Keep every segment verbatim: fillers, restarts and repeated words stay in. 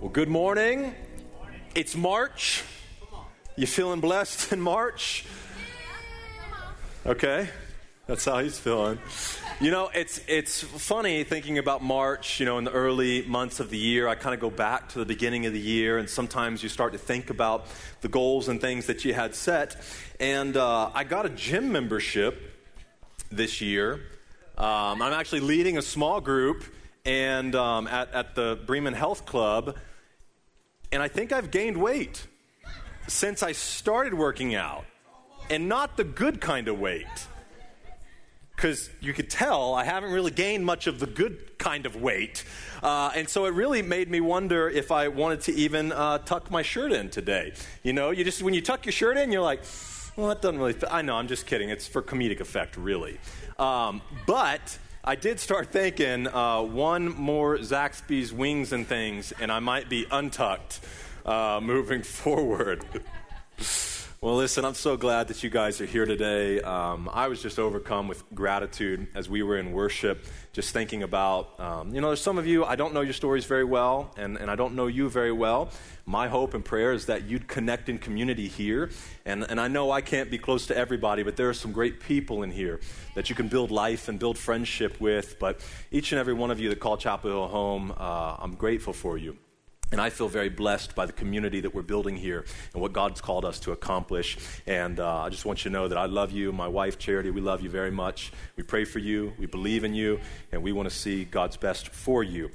Well, good morning. It's March. You feeling blessed in March? Okay, that's how he's feeling. You know, it's it's funny thinking about March, you know, in the early months of the year. I kind of go back to the beginning of the year, and sometimes you start to think about the goals and things that you had set. And uh, I got a gym membership this year. Um, I'm actually leading a small group and um, at, at the Bremen Health Club, and I think I've gained weight since I started working out, and not the good kind of weight. Because you could tell I haven't really gained much of the good kind of weight. Uh, and so it really made me wonder if I wanted to even uh, tuck my shirt in today. You know, you just when you tuck your shirt in, you're like, well, that doesn't really fit. I know, I'm just kidding. It's for comedic effect, really. Um, but I did start thinking uh, one more Zaxby's wings and things, and I might be untucked uh, moving forward. Well, listen, I'm so glad that you guys are here today. Um, I was just overcome with gratitude as we were in worship, just thinking about, um, you know, there's some of you, I don't know your stories very well, and, and I don't know you very well. My hope and prayer is that you'd connect in community here. And, and I know I can't be close to everybody, but there are some great people in here that you can build life and build friendship with. But each and every one of you that call Chapel Hill home, uh, I'm grateful for you. And I feel very blessed by the community that we're building here and what God's called us to accomplish. And uh, I just want you to know that I love you. My wife, Charity, we love you very much. We pray for you. We believe in you. And we want to see God's best for you.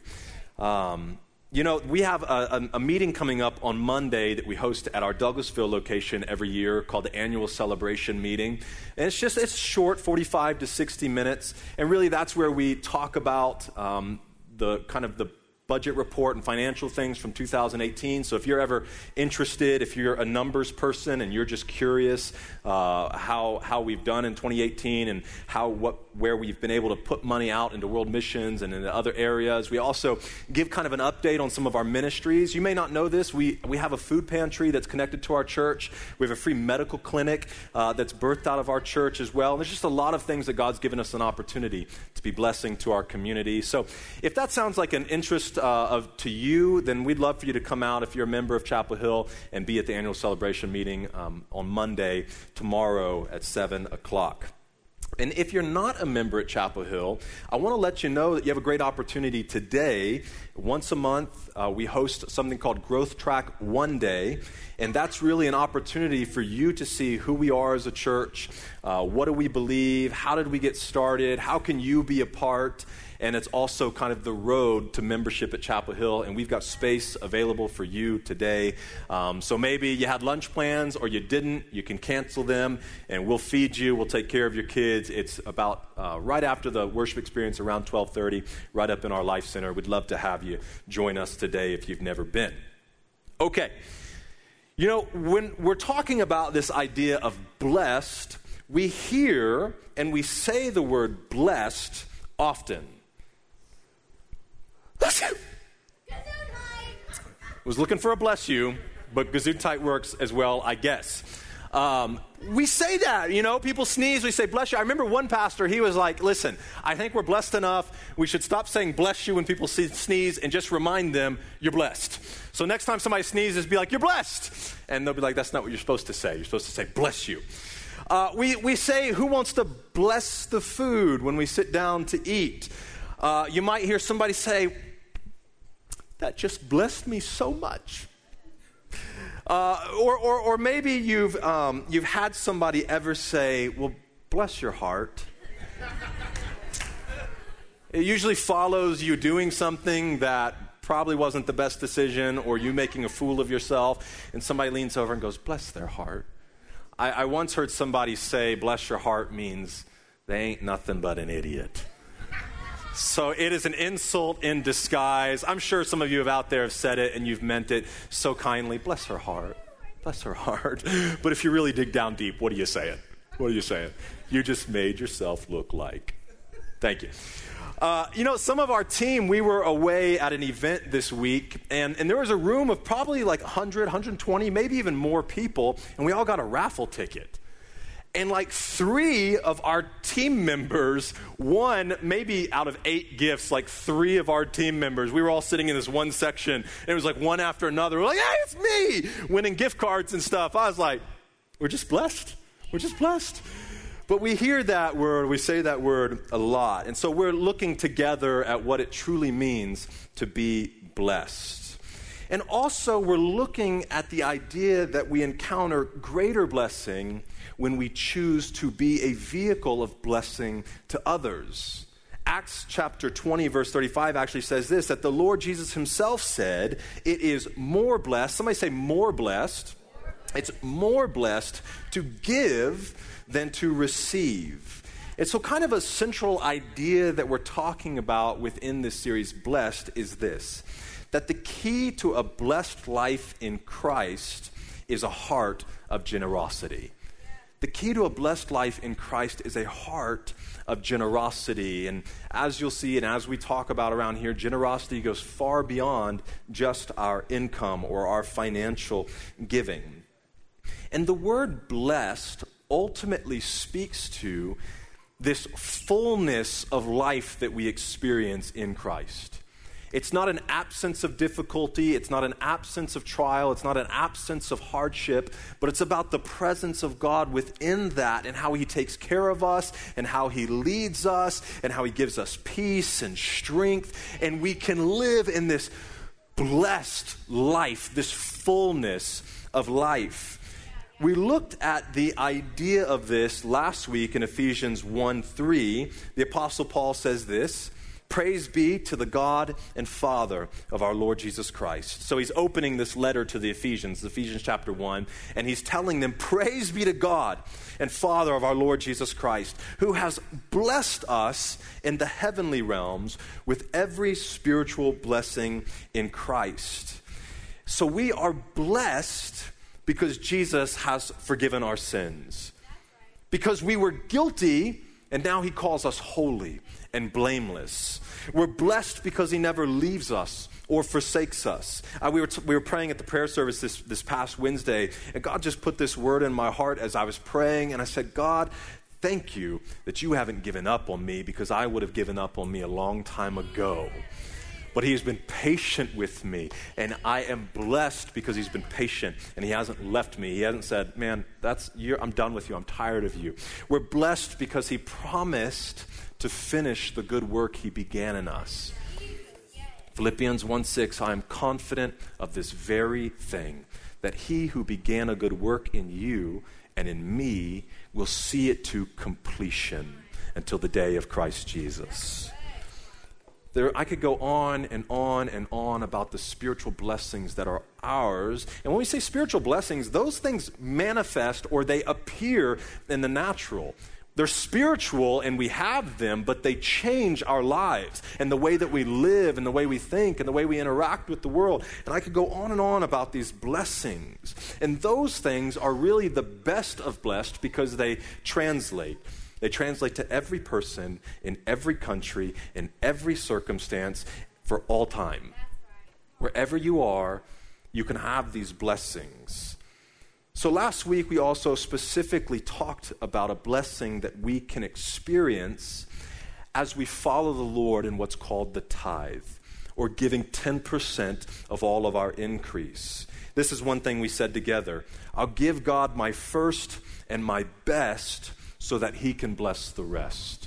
Um, you know, we have a, a, a meeting coming up on Monday that we host at our Douglasville location every year called the Annual Celebration Meeting. And it's just, it's short, forty-five to sixty minutes. And really that's where we talk about um, the kind of the budget report and financial things from two thousand eighteen. So if you're ever interested, if you're a numbers person and you're just curious uh, how how we've done in twenty eighteen and how what where we've been able to put money out into world missions and into other areas. We also give kind of an update on some of our ministries. You may not know this. We we have a food pantry that's connected to our church. We have a free medical clinic uh, that's birthed out of our church as well. And there's just a lot of things that God's given us an opportunity to be blessing to our community. So if that sounds like an interest Uh, of, to you, then we'd love for you to come out if you're a member of Chapel Hill and be at the annual celebration meeting um, on Monday, tomorrow at seven o'clock. And if you're not a member at Chapel Hill, I want to let you know that you have a great opportunity today. Once a month, uh, we host something called Growth Track One Day, and that's really an opportunity for you to see who we are as a church, uh, what do we believe, how did we get started, how can you be a part. And it's also kind of the road to membership at Chapel Hill. And we've got space available for you today. Um, so maybe you had lunch plans or you didn't. You can cancel them and we'll feed you. We'll take care of your kids. It's about uh, right after the worship experience around twelve thirty, right up in our Life Center. We'd love to have you join us today if you've never been. Okay. You know, when we're talking about this idea of blessed, we hear and we say the word blessed often. Bless you. Was looking for a bless you, but Gesundheit works as well, I guess. Um, we say that, you know, people sneeze, we say bless you. I remember one pastor, he was like, listen, I think we're blessed enough. We should stop saying bless you when people see, sneeze and just remind them you're blessed. So next time somebody sneezes, be like, you're blessed. And they'll be like, that's not what you're supposed to say. You're supposed to say bless you. Uh, we, we say, who wants to bless the food when we sit down to eat? Uh, you might hear somebody say, that just blessed me so much. Uh, or, or, or maybe you've um, you've had somebody ever say, well, bless your heart. It usually follows you doing something that probably wasn't the best decision, or you making a fool of yourself, and somebody leans over and goes, bless their heart. I, I once heard somebody say, bless your heart means they ain't nothing but an idiot. So it is an insult in disguise. I'm sure some of you have out there have said it and you've meant it so kindly. Bless her heart. Bless her heart. But if you really dig down deep, what are you saying? What are you saying? You just made yourself look like. Thank you. Uh, you know, some of our team, we were away at an event this week, and, and there was a room of probably like one hundred, one hundred twenty, maybe even more people, and we all got a raffle ticket. And like three of our team members, one, maybe out of eight gifts, like three of our team members, we were all sitting in this one section, and it was like one after another. We're like, hey, it's me, winning gift cards and stuff. I was like, we're just blessed. We're just blessed. But we hear that word, we say that word a lot. And so we're looking together at what it truly means to be blessed. And also we're looking at the idea that we encounter greater blessing when we choose to be a vehicle of blessing to others. Acts chapter twenty, verse thirty-five actually says this, that the Lord Jesus himself said, it is more blessed, somebody say more blessed, it's more blessed to give than to receive. And so kind of a central idea that we're talking about within this series, Blessed, is this, that the key to a blessed life in Christ is a heart of generosity. The key to a blessed life in Christ is a heart of generosity. And as you'll see, and as we talk about around here, generosity goes far beyond just our income or our financial giving. And the word blessed ultimately speaks to this fullness of life that we experience in Christ. It's not an absence of difficulty. It's not an absence of trial. It's not an absence of hardship, but it's about the presence of God within that and how he takes care of us and how he leads us and how he gives us peace and strength. And we can live in this blessed life, this fullness of life. We looked at the idea of this last week in Ephesians one three. The Apostle Paul says this, praise be to the God and Father of our Lord Jesus Christ. So he's opening this letter to the Ephesians, Ephesians chapter one, and he's telling them, praise be to God and Father of our Lord Jesus Christ, who has blessed us in the heavenly realms with every spiritual blessing in Christ. So we are blessed because Jesus has forgiven our sins. Because we were guilty, and now he calls us holy and blameless. We're blessed because he never leaves us or forsakes us. Uh, we, were t- we were praying at the prayer service this, this past Wednesday, and God just put this word in my heart as I was praying, and I said, God, thank you that you haven't given up on me, because I would have given up on me a long time ago. But he has been patient with me, and I am blessed because he's been patient, and he hasn't left me. He hasn't said, man, that's you're, I'm done with you. I'm tired of you. We're blessed because he promised to finish the good work he began in us. Philippians one six, I am confident of this very thing, that he who began a good work in you and in me will see it to completion until the day of Christ Jesus. There, I could go on and on and on about the spiritual blessings that are ours. And when we say spiritual blessings, those things manifest or they appear in the natural. They're spiritual and we have them, but they change our lives and the way that we live and the way we think and the way we interact with the world. And I could go on and on about these blessings. And those things are really the best of blessed because they translate. They translate to every person, in every country, in every circumstance, for all time. Wherever you are, you can have these blessings. So last week, we also specifically talked about a blessing that we can experience as we follow the Lord in what's called the tithe, or giving ten percent of all of our increase. This is one thing we said together. I'll give God my first and my best so that he can bless the rest.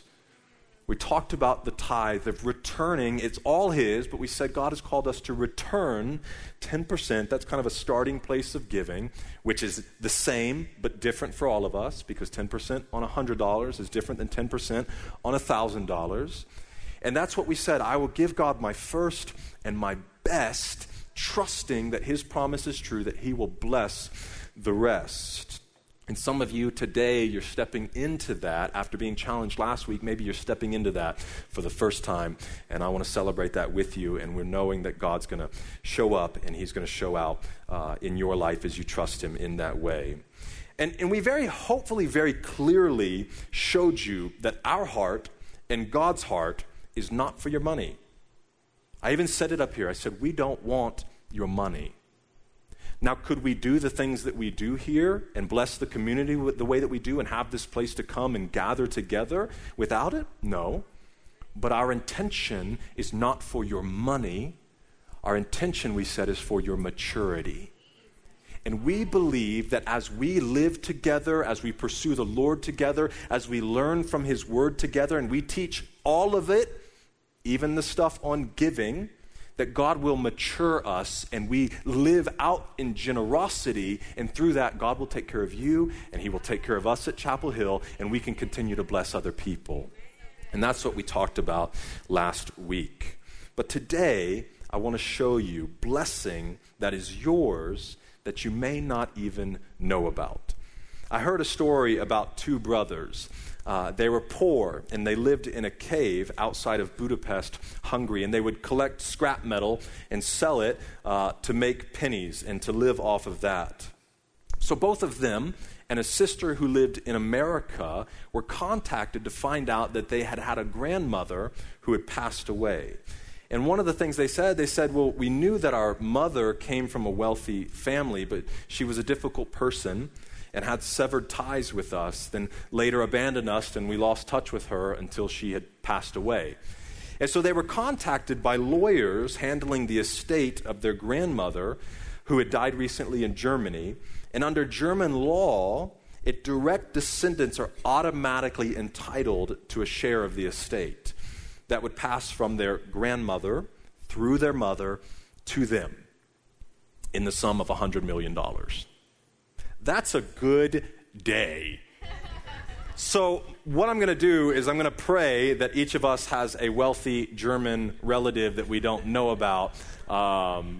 We talked about the tithe of returning. It's all his, but we said God has called us to return ten percent. That's kind of a starting place of giving, which is the same but different for all of us, because ten percent on one hundred dollars is different than ten percent on one thousand dollars. And that's what we said. I will give God my first and my best, trusting that his promise is true, that he will bless the rest. And some of you today, you're stepping into that after being challenged last week. Maybe you're stepping into that for the first time, and I want to celebrate that with you. And we're knowing that God's going to show up, and he's going to show out uh, in your life as you trust him in that way. And, and we very hopefully, very clearly showed you that our heart and God's heart is not for your money. I even said it up here. I said, we don't want your money. Now, could we do the things that we do here and bless the community with the way that we do and have this place to come and gather together without it? No. But our intention is not for your money. Our intention, we said, is for your maturity. And we believe that as we live together, as we pursue the Lord together, as we learn from His Word together, and we teach all of it, even the stuff on giving, that God will mature us and we live out in generosity, and through that, God will take care of you and He will take care of us at Chapel Hill, and we can continue to bless other people. And that's what we talked about last week. But today, I want to show you blessing that is yours that you may not even know about. I heard a story about two brothers. Uh, they were poor, and they lived in a cave outside of Budapest, Hungary, and they would collect scrap metal and sell it uh, to make pennies and to live off of that. So both of them and a sister who lived in America were contacted to find out that they had had a grandmother who had passed away. And one of the things they said, they said, well, we knew that our mother came from a wealthy family, but she was a difficult person and had severed ties with us, then later abandoned us, and we lost touch with her until she had passed away. And so they were contacted by lawyers handling the estate of their grandmother who had died recently in Germany. And under German law, it direct descendants are automatically entitled to a share of the estate that would pass from their grandmother through their mother to them in the sum of one hundred million dollars. That's a good day. So what I'm going to do is I'm going to pray that each of us has a wealthy German relative that we don't know about. Um,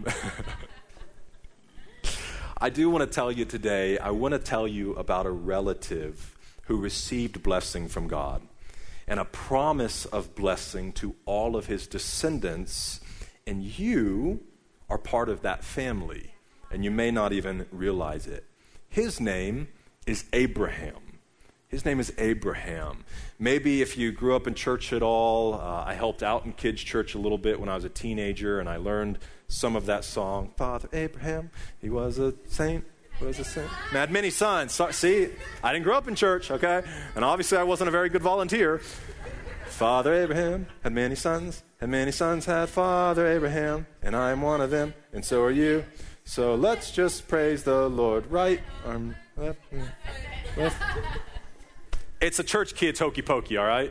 I do want to tell you today, I want to tell you about a relative who received blessing from God and a promise of blessing to all of his descendants, and you are part of that family, and you may not even realize it. His name is Abraham. His name is Abraham. Maybe if you grew up in church at all, uh, I helped out in kids' church a little bit when I was a teenager, and I learned some of that song. Father Abraham, he was a saint. Was a saint. And I had many sons. So, see, I didn't grow up in church, okay? And obviously I wasn't a very good volunteer. Father Abraham had many sons, and many sons had Father Abraham, and I am one of them, and so are you. So let's just praise the Lord. Right arm, left, left. It's a church kid's hokey pokey, all right?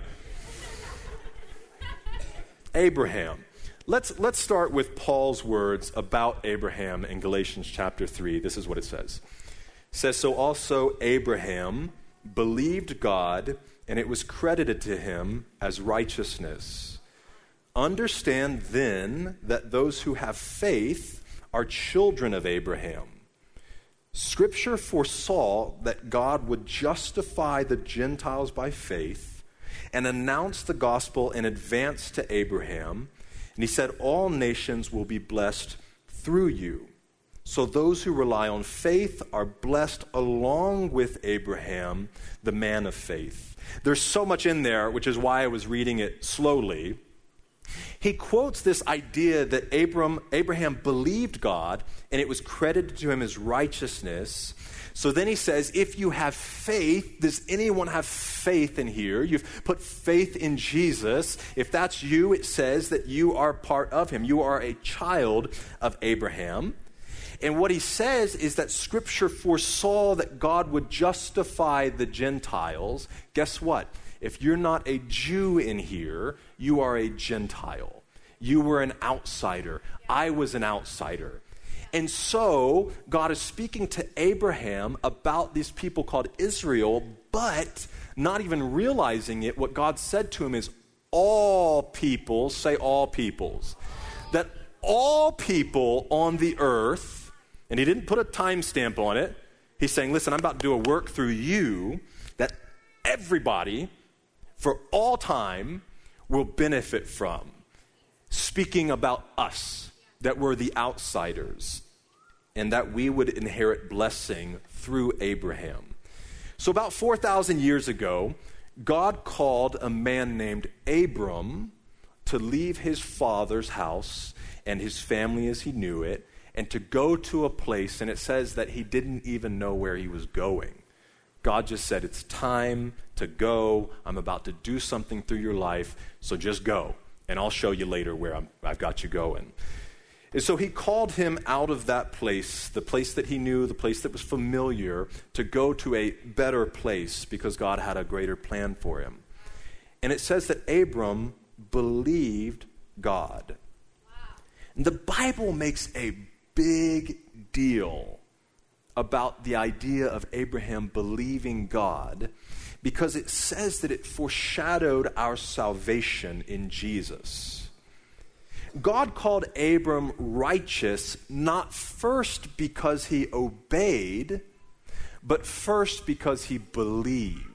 Abraham. Let's, let's start with Paul's words about Abraham in Galatians chapter three. This is what it says. It says, so also Abraham believed God, and it was credited to him as righteousness. Understand then that those who have faith are children of Abraham. Scripture foresaw that God would justify the Gentiles by faith and announce the gospel in advance to Abraham. And he said, all nations will be blessed through you. So those who rely on faith are blessed along with Abraham, the man of faith. There's so much in there, which is why I was reading it slowly. He quotes this idea that Abram, Abraham believed God, and it was credited to him as righteousness. So then he says, if you have faith, does anyone have faith in here? You've put faith in Jesus. If that's you, it says that you are part of him. You are a child of Abraham. And what he says is that Scripture foresaw that God would justify the Gentiles. Guess what? If you're not a Jew in here, you are a Gentile. You were an outsider. I was an outsider. And so God is speaking to Abraham about these people called Israel, but not even realizing it, what God said to him is all peoples, say all peoples, that all people on the earth, and he didn't put a timestamp on it. He's saying, listen, I'm about to do a work through you that everybody for all time will benefit from. Speaking about us, that we're the outsiders, and that we would inherit blessing through Abraham. So about four thousand years ago, God called a man named Abram to leave his father's house and his family as he knew it, and to go to a place, and it says that he didn't even know where he was going. God just said, it's time to go. I'm about to do something through your life, so just go. And I'll show you later where I'm, I've got you going. And so he called him out of that place, the place that he knew, the place that was familiar, to go to a better place because God had a greater plan for him. And it says that Abram believed God. Wow. And the Bible makes a big deal about the idea of Abraham believing God because it says that it foreshadowed our salvation in Jesus. God called Abram righteous not first because he obeyed, but first because he believed.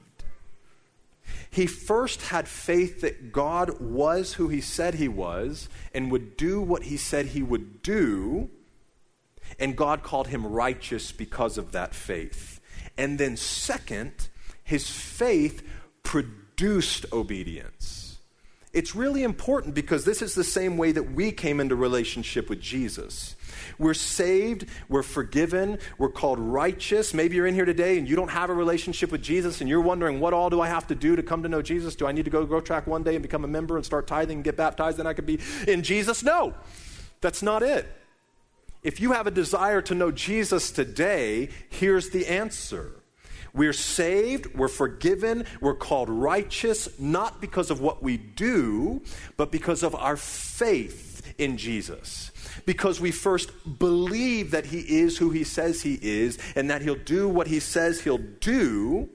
He first had faith that God was who he said he was and would do what he said he would do. And God called him righteous because of that faith. And then second, his faith produced obedience. It's really important because this is the same way that we came into relationship with Jesus. We're saved, we're forgiven, we're called righteous. Maybe you're in here today and you don't have a relationship with Jesus and you're wondering, what all do I have to do to come to know Jesus? Do I need to go to Growth Track one day and become a member and start tithing and get baptized and I could be in Jesus? No, that's not it. If you have a desire to know Jesus today, here's the answer. We're saved, we're forgiven, we're called righteous, not because of what we do, but because of our faith in Jesus. Because we first believe that he is who he says he is, and that he'll do what he says he'll do.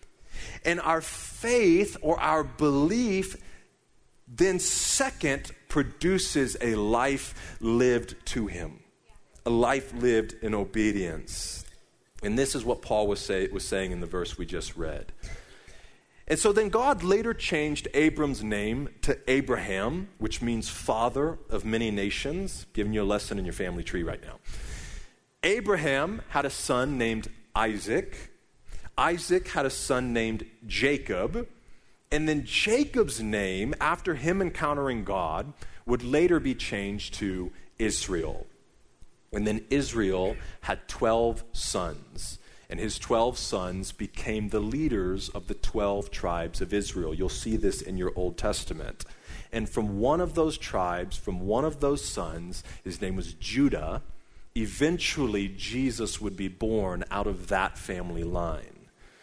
And our faith or our belief then second produces a life lived to him. A life lived in obedience. And this is what Paul was, say, was saying in the verse we just read. And so then God later changed Abram's name to Abraham, which means father of many nations. Giving you a lesson in your family tree right now. Abraham had a son named Isaac. Isaac had a son named Jacob. And then Jacob's name, after him encountering God, would later be changed to Israel. And then Israel had twelve sons, and his twelve sons became the leaders of the twelve tribes of Israel. You'll see this in your Old Testament. And from one of those tribes, from one of those sons, his name was Judah, eventually Jesus would be born out of that family line.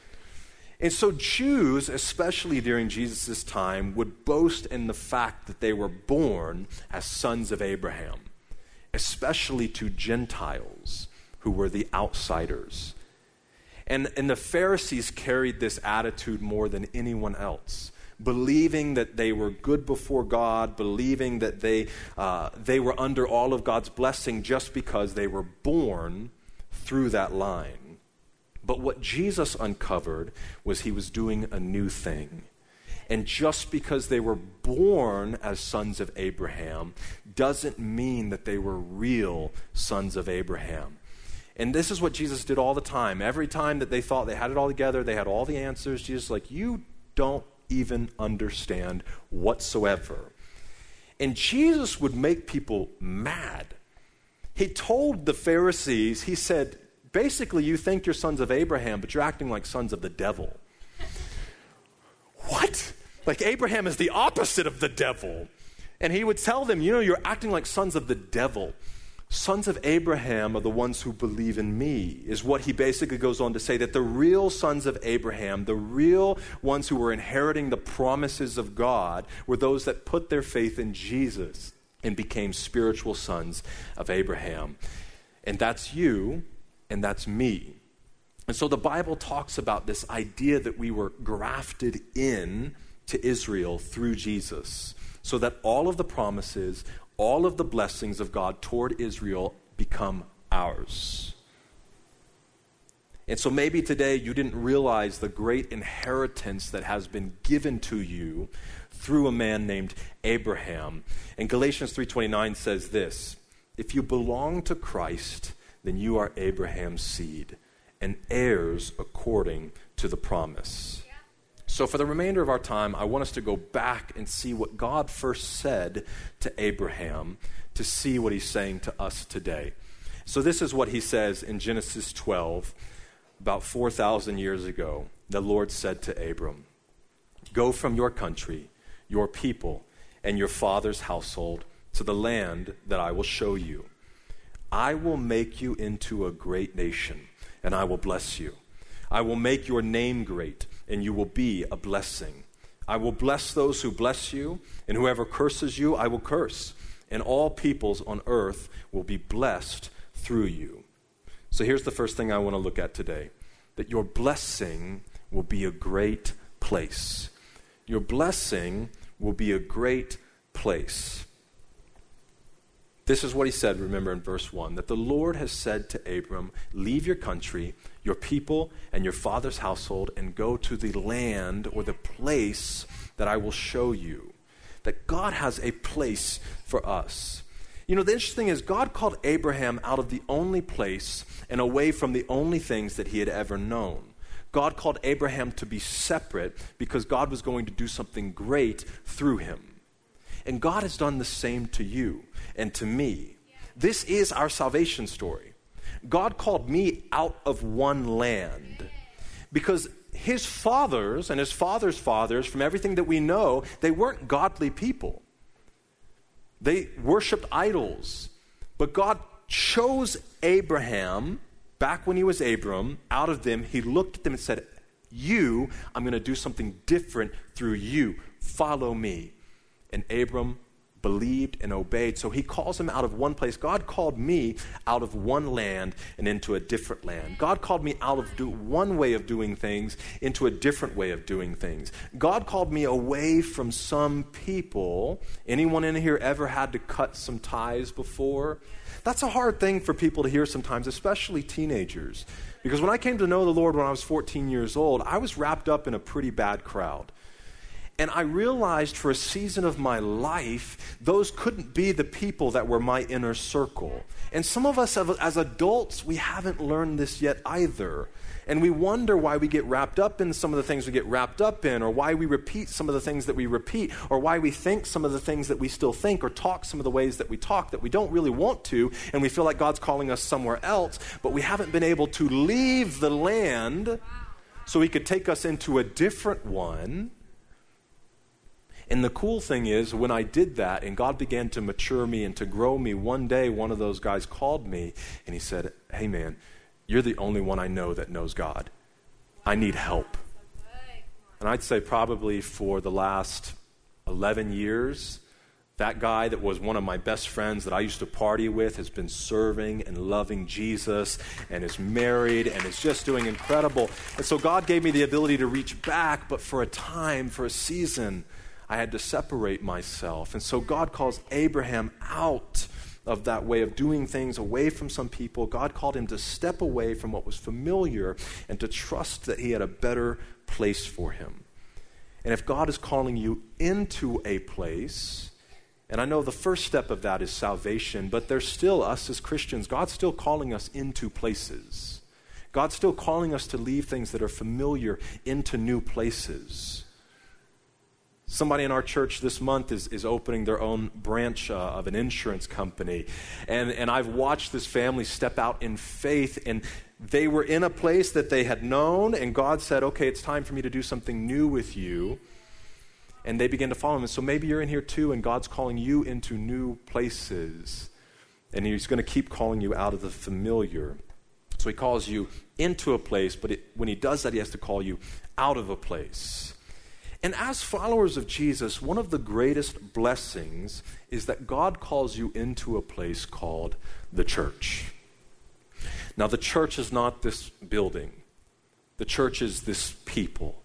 And so Jews, especially during Jesus' time, would boast in the fact that they were born as sons of Abraham, especially to Gentiles who were the outsiders. And, and the Pharisees carried this attitude more than anyone else, believing that they were good before God, believing that they, uh, they were under all of God's blessing just because they were born through that line. But what Jesus uncovered was he was doing a new thing. And just because they were born as sons of Abraham doesn't mean that they were real sons of Abraham. And this is what Jesus did all the time. Every time that they thought they had it all together, they had all the answers, Jesus is like, you don't even understand whatsoever. And Jesus would make people mad. He told the Pharisees, he said, basically, you think you're sons of Abraham, but you're acting like sons of the devil. What? Like Abraham is the opposite of the devil. And he would tell them, you know, you're acting like sons of the devil. Sons of Abraham are the ones who believe in me, is what he basically goes on to say, that the real sons of Abraham, the real ones who were inheriting the promises of God, were those that put their faith in Jesus and became spiritual sons of Abraham. And that's you, and that's me. And so the Bible talks about this idea that we were grafted in to Israel through Jesus, so that all of the promises, all of the blessings of God toward Israel become ours. And so maybe today you didn't realize the great inheritance that has been given to you through a man named Abraham. And Galatians three twenty-nine says this, if you belong to Christ, then you are Abraham's seed and heirs according to the promise. So for the remainder of our time, I want us to go back and see what God first said to Abraham, to see what he's saying to us today. So this is what he says in Genesis twelve, about four thousand years ago. The Lord said to Abram, "Go from your country, your people, and your father's household to the land that I will show you. I will make you into a great nation, and I will bless you. I will make your name great, and you will be a blessing. I will bless those who bless you, and whoever curses you, I will curse. And all peoples on earth will be blessed through you." So here's the first thing I want to look at today, that your blessing will be a great place. Your blessing will be a great place. This is what he said, remember, in verse one, that the Lord has said to Abram, "Leave your country, your people, and your father's household, and go to the land or the place that I will show you." That God has a place for us. You know, the interesting thing is God called Abraham out of the only place and away from the only things that he had ever known. God called Abraham to be separate because God was going to do something great through him. And God has done the same to you and to me. This is our salvation story. God called me out of one land because his fathers and his father's fathers, from everything that we know, they weren't godly people. They worshiped idols. But God chose Abraham, back when he was Abram, out of them. He looked at them and said, "You, I'm going to do something different through you. Follow me." And Abram believed and obeyed. So he calls him out of one place. God called me out of one land and into a different land. God called me out of do one way of doing things into a different way of doing things. God called me away from some people. Anyone in here ever had to cut some ties before? That's a hard thing for people to hear sometimes, especially teenagers. Because when I came to know the Lord when I was fourteen years old, I was wrapped up in a pretty bad crowd. And I realized for a season of my life, those couldn't be the people that were my inner circle. And some of us have, as adults, we haven't learned this yet either. And we wonder why we get wrapped up in some of the things we get wrapped up in, or why we repeat some of the things that we repeat, or why we think some of the things that we still think, or talk some of the ways that we talk that we don't really want to, and we feel like God's calling us somewhere else, but we haven't been able to leave the land so he could take us into a different one. And the cool thing is, when I did that and God began to mature me and to grow me, one day one of those guys called me and he said, "Hey man, you're the only one I know that knows God. I need help." And I'd say probably for the last eleven years, that guy that was one of my best friends that I used to party with has been serving and loving Jesus and is married and is just doing incredible. And so God gave me the ability to reach back, but for a time, for a season, I had to separate myself. And so God calls Abraham out of that way of doing things, away from some people. God called him to step away from what was familiar and to trust that he had a better place for him. And if God is calling you into a place, and I know the first step of that is salvation, but there's still us as Christians, God's still calling us into places. God's still calling us to leave things that are familiar into new places. Somebody in our church this month is, is opening their own branch uh, of an insurance company. And, and I've watched this family step out in faith, and they were in a place that they had known, and God said, "Okay, it's time for me to do something new with you." And they began to follow him. And so maybe you're in here too, and God's calling you into new places. And he's going to keep calling you out of the familiar. So he calls you into a place, but it, when he does that, he has to call you out of a place. And as followers of Jesus, one of the greatest blessings is that God calls you into a place called the church. Now, the church is not this building. The church is this people.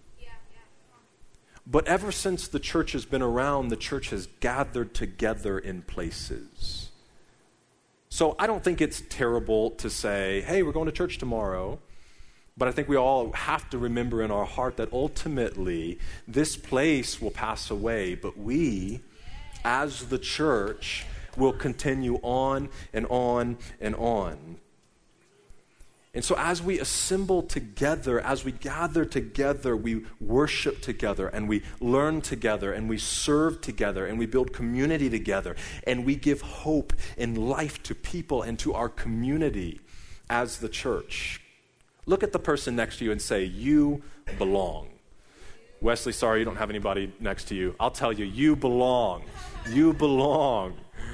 But ever since the church has been around, the church has gathered together in places. So I don't think it's terrible to say, "Hey, we're going to church tomorrow." But I think we all have to remember in our heart that ultimately this place will pass away, but we, as the church, will continue on and on and on. And so as we assemble together, as we gather together, we worship together and we learn together and we serve together and we build community together and we give hope and life to people and to our community as the church. Look at the person next to you and say, you belong. Wesley, sorry you don't have anybody next to you. I'll tell you, you belong. You belong.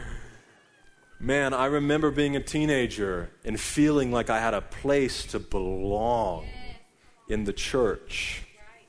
Man, I remember being a teenager and feeling like I had a place to belong in the church.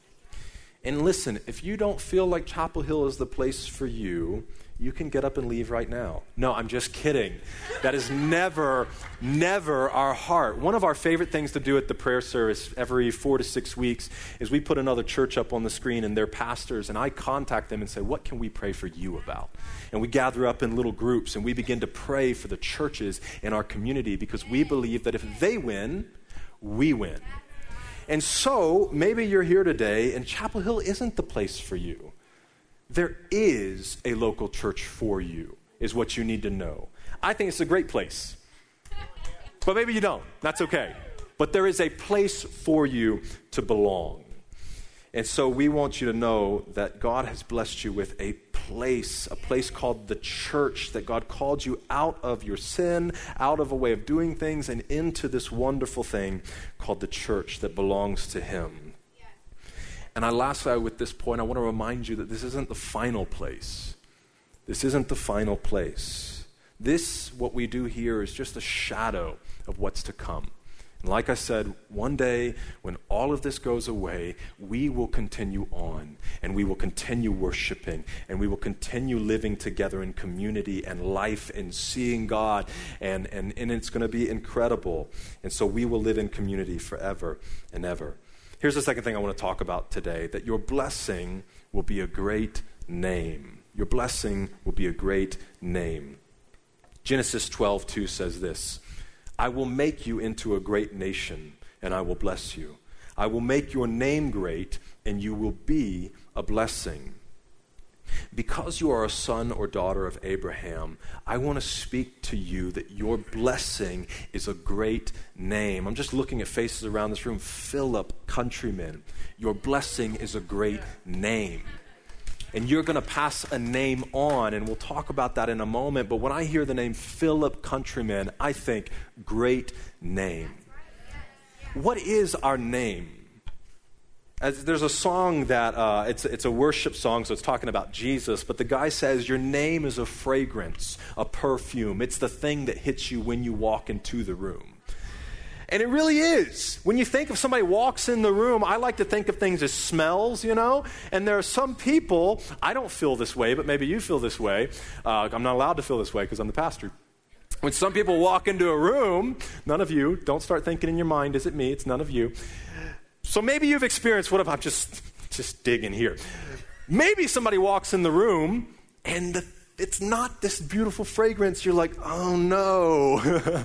And listen, if you don't feel like Chapel Hill is the place for you, you can get up and leave right now. No, I'm just kidding. That is never, never our heart. One of our favorite things to do at the prayer service every four to six weeks is we put another church up on the screen and their pastors, and I contact them and say, what can we pray for you about? And we gather up in little groups and we begin to pray for the churches in our community because we believe that if they win, we win. And so maybe you're here today and Chapel Hill isn't the place for you. There is a local church for you, is what you need to know. I think it's a great place. But maybe you don't. That's okay. But there is a place for you to belong. And so we want you to know that God has blessed you with a place, a place called the church, that God called you out of your sin, out of a way of doing things, and into this wonderful thing called the church that belongs to Him. And I lastly, with this point, I want to remind you that this isn't the final place. This isn't the final place. This, what we do here, is just a shadow of what's to come. And like I said, one day when all of this goes away, we will continue on and we will continue worshiping and we will continue living together in community and life and seeing God, and, and, and it's going to be incredible. And so we will live in community forever and ever. Here's the second thing I want to talk about today, that your blessing will be a great name. Your blessing will be a great name. Genesis twelve two says this, I will make you into a great nation, and I will bless you. I will make your name great, and you will be a blessing. Because you are a son or daughter of Abraham, I want to speak to you that your blessing is a great name. I'm just looking at faces around this room. Philip, countrymen, your blessing is a great name. And you're going to pass a name on, and we'll talk about that in a moment. But when I hear the name Philip Countryman, I think, great name. What is our name? As there's a song that, uh, it's, it's a worship song, so it's talking about Jesus, but the guy says, your name is a fragrance, a perfume. It's the thing that hits you when you walk into the room. And it really is. When you think of somebody walks in the room, I like to think of things as smells, you know? And there are some people, I don't feel this way, but maybe you feel this way. Uh, I'm not allowed to feel this way because I'm the pastor. When some people walk into a room, none of you, don't start thinking in your mind, is it me? It's none of you. So maybe you've experienced, what if I'm just, just digging here. Maybe somebody walks in the room and the, it's not this beautiful fragrance. You're like, oh no.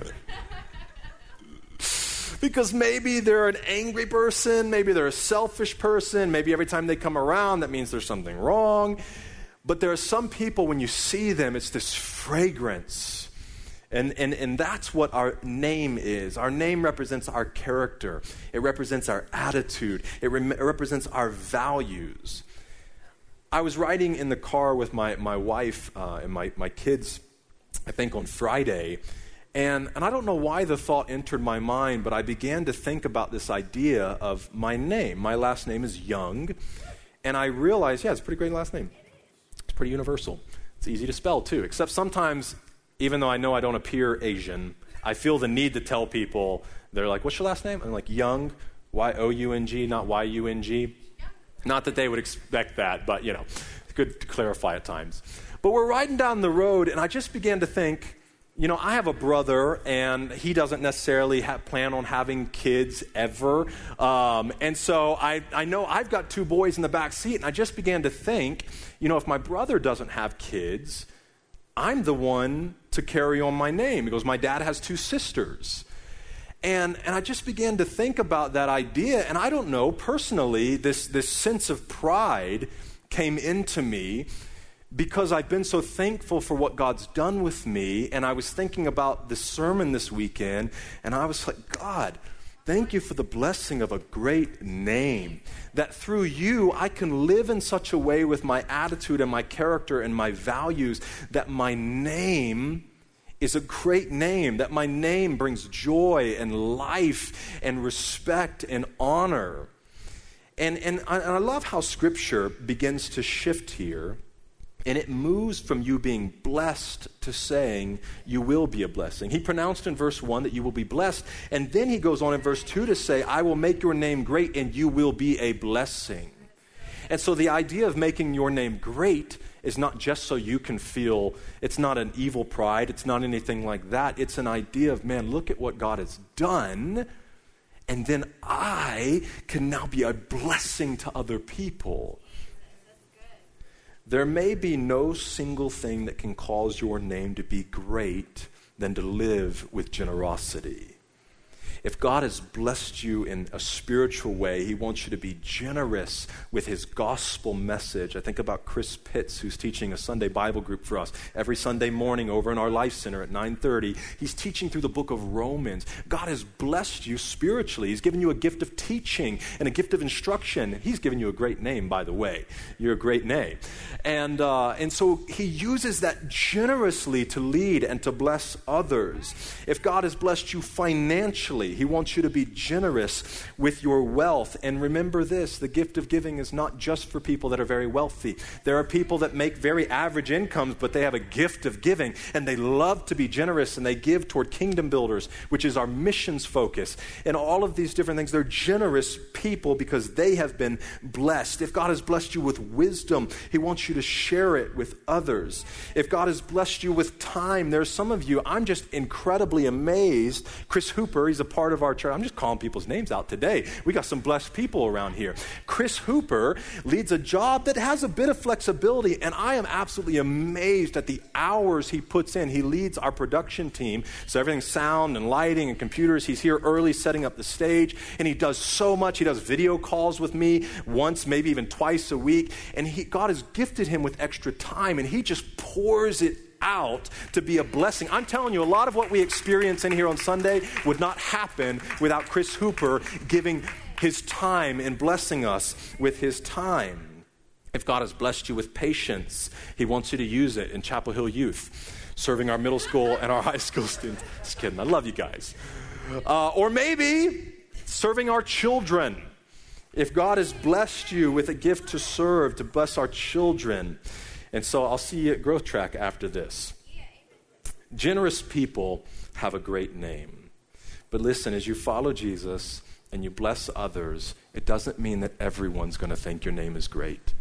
Because maybe they're an angry person, maybe they're a selfish person, maybe every time they come around that means there's something wrong. But there are some people, when you see them, it's this fragrance. And, and, and that's what our name is. Our name represents our character. It represents our attitude. It, re- it represents our values. I was riding in the car with my, my wife uh, and my, my kids, I think on Friday, And, and I don't know why the thought entered my mind, but I began to think about this idea of my name. My last name is Young, and I realized, yeah, it's a pretty great last name. It's pretty universal. It's easy to spell, too, except sometimes, even though I know I don't appear Asian, I feel the need to tell people, they're like, what's your last name? I'm like, Young, Y O U N G, not Y U N G. Not that they would expect that, but, you know, it's good to clarify at times. But we're riding down the road, and I just began to think, you know, I have a brother, and he doesn't necessarily have, plan on having kids ever. Um, and so I, I know I've got two boys in the back seat, and I just began to think, you know, if my brother doesn't have kids, I'm the one to carry on my name. He goes, my dad has two sisters. And and I just began to think about that idea, and I don't know, personally, this, this sense of pride came into me because I've been so thankful for what God's done with me, and I was thinking about this sermon this weekend, and I was like, God, thank you for the blessing of a great name, that through you I can live in such a way with my attitude and my character and my values that my name is a great name, that my name brings joy and life and respect and honor. And, and, I, and I love how Scripture begins to shift here, and it moves from you being blessed to saying you will be a blessing. He pronounced in verse one that you will be blessed, and then he goes on in verse two to say, I will make your name great and you will be a blessing. And so the idea of making your name great is not just so you can feel, it's not an evil pride, it's not anything like that. It's an idea of, man, look at what God has done, and then I can now be a blessing to other people. There may be no single thing that can cause your name to be great than to live with generosity. If God has blessed you in a spiritual way, he wants you to be generous with his gospel message. I think about Chris Pitts, who's teaching a Sunday Bible group for us every Sunday morning over in our Life Center at nine thirty. He's teaching through the book of Romans. God has blessed you spiritually. He's given you a gift of teaching and a gift of instruction. He's given you a great name, by the way. You're a great name. And, uh, and so he uses that generously to lead and to bless others. If God has blessed you financially, he wants you to be generous with your wealth. And remember this, the gift of giving is not just for people that are very wealthy. There are people that make very average incomes, but they have a gift of giving, and they love to be generous, and they give toward Kingdom Builders, which is our missions focus. And all of these different things, they're generous people because they have been blessed. If God has blessed you with wisdom, he wants you to share it with others. If God has blessed you with time, there's some of you, I'm just incredibly amazed. Chris Hooper, he's a part of our church. I'm just calling people's names out today. We got some blessed people around here. Chris Hooper leads a job that has a bit of flexibility, and I am absolutely amazed at the hours he puts in. He leads our production team, so everything's sound and lighting and computers. He's here early setting up the stage, and he does so much. He does video calls with me once, maybe even twice a week, and he, God has gifted him with extra time, and he just pours it out to be a blessing. I'm telling you, a lot of what we experience in here on Sunday would not happen without Chris Hooper giving his time and blessing us with his time. If God has blessed you with patience, he wants you to use it in Chapel Hill Youth, serving our middle school and our high school students. Just kidding, I love you guys. Uh, or maybe serving our children. If God has blessed you with a gift to serve, to bless our children. And so I'll see you at Growth Track after this. Generous people have a great name. But listen, as you follow Jesus and you bless others, it doesn't mean that everyone's going to think your name is great.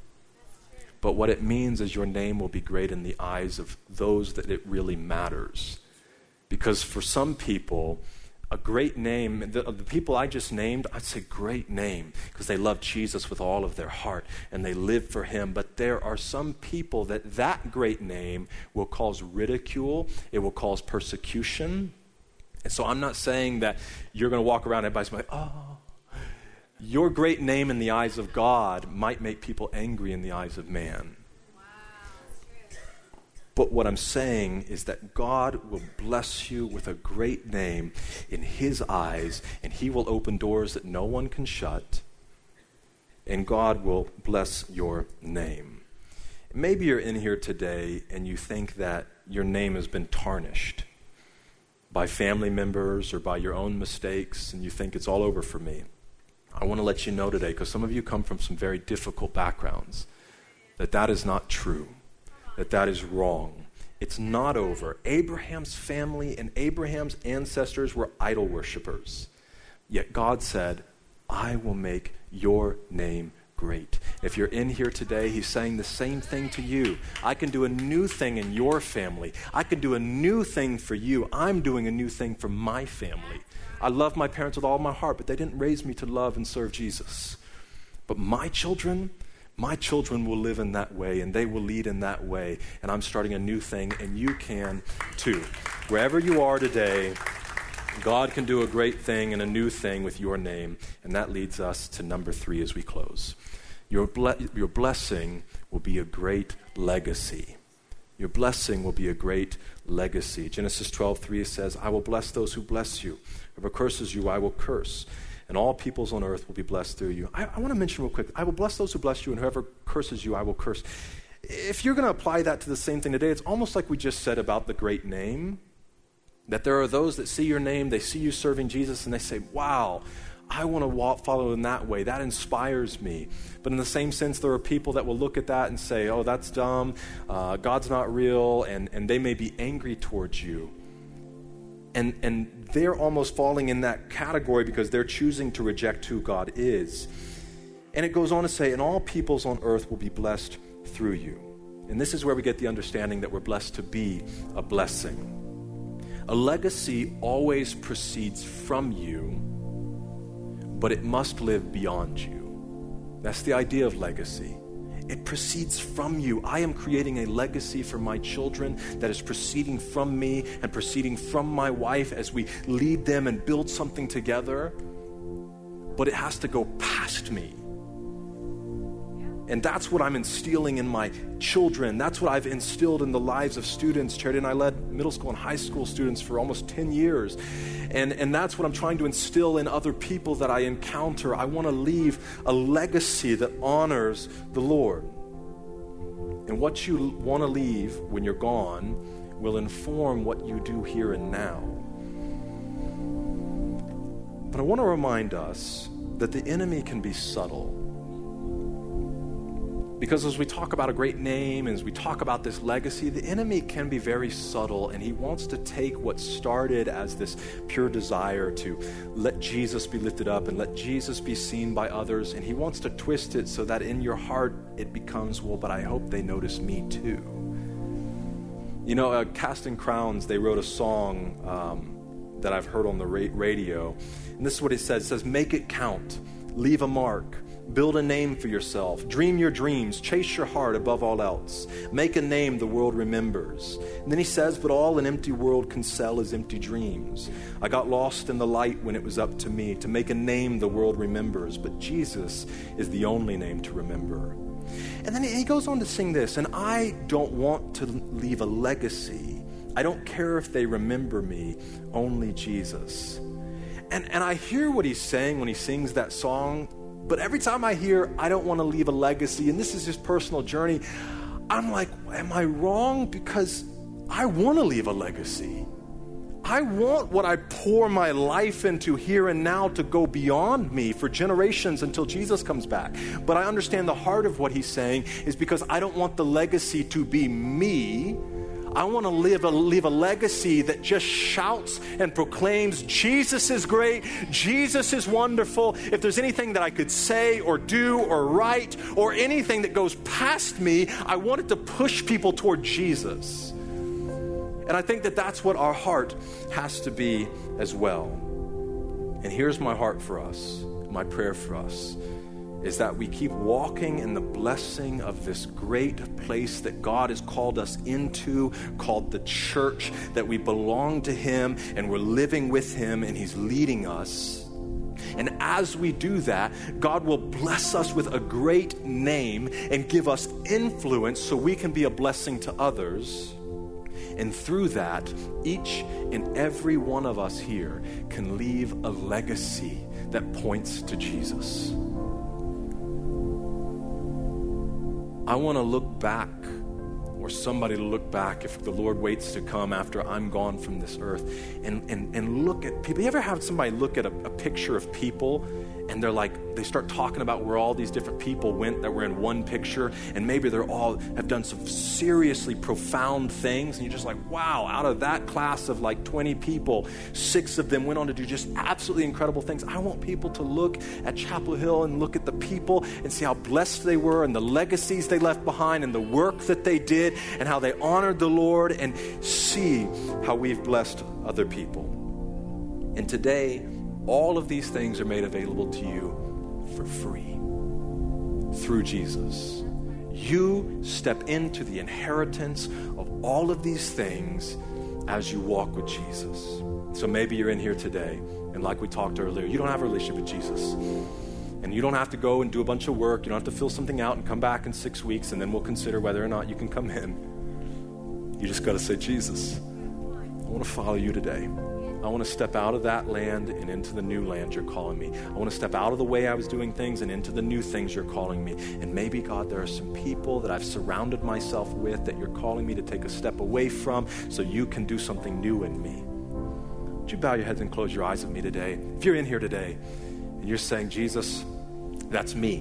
But what it means is your name will be great in the eyes of those that it really matters. Because for some people, a great name, the, the people I just named, I'd say great name because they love Jesus with all of their heart and they live for him. But there are some people that that great name will cause ridicule. It will cause persecution. And so I'm not saying that you're going to walk around and everybody's like, oh. Your great name in the eyes of God might make people angry in the eyes of man. But what I'm saying is that God will bless you with a great name in his eyes, and he will open doors that no one can shut, and God will bless your name. Maybe you're in here today and you think that your name has been tarnished by family members or by your own mistakes, and you think it's all over for me. I want to let you know today, because some of you come from some very difficult backgrounds, that that is not true. That that is wrong. It's not over. Abraham's family and Abraham's ancestors were idol worshipers. Yet God said, I will make your name great. If you're in here today, he's saying the same thing to you. I can do a new thing in your family. I can do a new thing for you. I'm doing a new thing for my family. I love my parents with all my heart, but they didn't raise me to love and serve Jesus. But my children, My children will live in that way, and they will lead in that way, and I'm starting a new thing, and you can too. Wherever you are today, God can do a great thing and a new thing with your name, and that leads us to number three as we close. Your, ble- your blessing will be a great legacy. Your blessing will be a great legacy. Genesis twelve three says, I will bless those who bless you. Whoever curses you, I will curse. And all peoples on earth will be blessed through you. I, I want to mention real quick, I will bless those who bless you, and whoever curses you, I will curse. If you're going to apply that to the same thing today, it's almost like we just said about the great name, that there are those that see your name, they see you serving Jesus, and they say, wow, I want to walk, follow in that way. That inspires me. But in the same sense, there are people that will look at that and say, oh, that's dumb. Uh, God's not real. And, and they may be angry towards you. And, and they're almost falling in that category because they're choosing to reject who God is. And it goes on to say, and all peoples on earth will be blessed through you. And this is where we get the understanding that we're blessed to be a blessing. A legacy always proceeds from you, but it must live beyond you. That's the idea of legacy. It proceeds from you. I am creating a legacy for my children that is proceeding from me and proceeding from my wife as we lead them and build something together. But it has to go past me. And that's what I'm instilling in my children. That's what I've instilled in the lives of students. Charity and I led middle school and high school students for almost ten years. And, and that's what I'm trying to instill in other people that I encounter. I want to leave a legacy that honors the Lord. And what you want to leave when you're gone will inform what you do here and now. But I want to remind us that the enemy can be subtle. Because as we talk about a great name, and as we talk about this legacy, the enemy can be very subtle, and he wants to take what started as this pure desire to let Jesus be lifted up and let Jesus be seen by others, and he wants to twist it so that in your heart it becomes, well, but I hope they notice me too. You know, uh, Casting Crowns, they wrote a song um, that I've heard on the ra- radio, and this is what it says. It says, make it count, leave a mark. Build a name for yourself. Dream your dreams. Chase your heart above all else. Make a name the world remembers. And then he says, but all an empty world can sell is empty dreams. I got lost in the light when it was up to me to make a name the world remembers. But Jesus is the only name to remember. And then he goes on to sing this, and I don't want to leave a legacy. I don't care if they remember me, only Jesus. And, and I hear what he's saying when he sings that song. But every time I hear, I don't want to leave a legacy, and this is his personal journey, I'm like, am I wrong? Because I want to leave a legacy. I want what I pour my life into here and now to go beyond me for generations until Jesus comes back. But I understand the heart of what he's saying is because I don't want the legacy to be me. I want to live a, leave a legacy that just shouts and proclaims, Jesus is great, Jesus is wonderful. If there's anything that I could say or do or write or anything that goes past me, I want it to push people toward Jesus. And I think that that's what our heart has to be as well. And here's my heart for us, my prayer for us, is that we keep walking in the blessing of this great place that God has called us into, called the church, that we belong to him and we're living with him and he's leading us. And as we do that, God will bless us with a great name and give us influence so we can be a blessing to others. And through that, each and every one of us here can leave a legacy that points to Jesus. I want to look back, or somebody to look back if the Lord waits to come after I'm gone from this earth, and, and, and look at people. You ever have somebody look at a, a picture of people and they're like, they start talking about where all these different people went that were in one picture, and maybe they're all have done some seriously profound things, and you're just like, wow, out of that class of like twenty people, six of them went on to do just absolutely incredible things. I want people to look at Chapel Hill and look at the people and see how blessed they were and the legacies they left behind and the work that they did and how they honored the Lord, and see how we've blessed other people. And today, all of these things are made available to you for free through Jesus. You step into the inheritance of all of these things as you walk with Jesus. So maybe you're in here today, and like we talked earlier, you don't have a relationship with Jesus. And you don't have to go and do a bunch of work. You don't have to fill something out and come back in six weeks and then we'll consider whether or not you can come in. You just got to say, Jesus, I want to follow you today. I want to step out of that land and into the new land you're calling me. I want to step out of the way I was doing things and into the new things you're calling me. And maybe, God, there are some people that I've surrounded myself with that you're calling me to take a step away from so you can do something new in me. Would you bow your heads and close your eyes with me today? If you're in here today and you're saying, Jesus, that's me.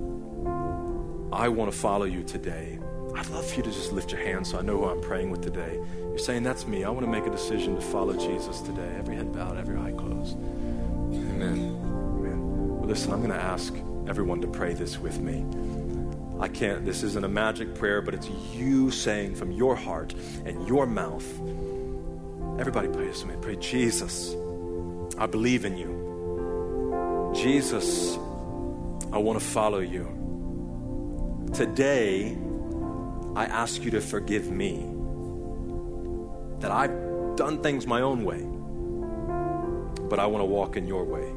I want to follow you today. I'd love for you to just lift your hand so I know who I'm praying with today. You're saying, that's me. I want to make a decision to follow Jesus today. Every head bowed, every eye closed. Amen. Amen. Well, listen, I'm going to ask everyone to pray this with me. I can't, this isn't a magic prayer, but it's you saying from your heart and your mouth. Everybody pray this with me. Pray, Jesus, I believe in you. Jesus, I want to follow you. Today, I ask you to forgive me that I've done things my own way, but I want to walk in your way.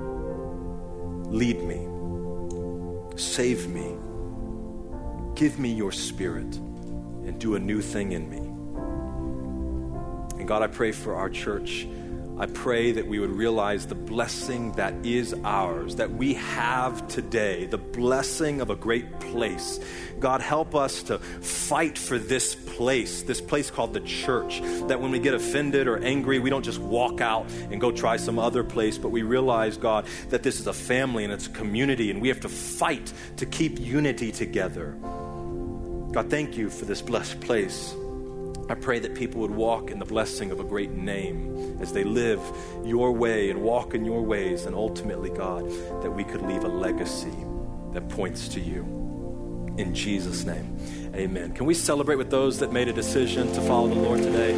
Lead me. Save me. Give me your spirit and do a new thing in me. And God, I pray for our church. I pray that we would realize the blessing that is ours, that we have today, the blessing of a great place. God, help us to fight for this place, this place called the church, that when we get offended or angry, we don't just walk out and go try some other place, but we realize, God, that this is a family and it's a community, and we have to fight to keep unity together. God, thank you for this blessed place. I pray that people would walk in the blessing of a great name as they live your way and walk in your ways. And ultimately, God, that we could leave a legacy that points to you. In Jesus' name, amen. Can we celebrate with those that made a decision to follow the Lord today?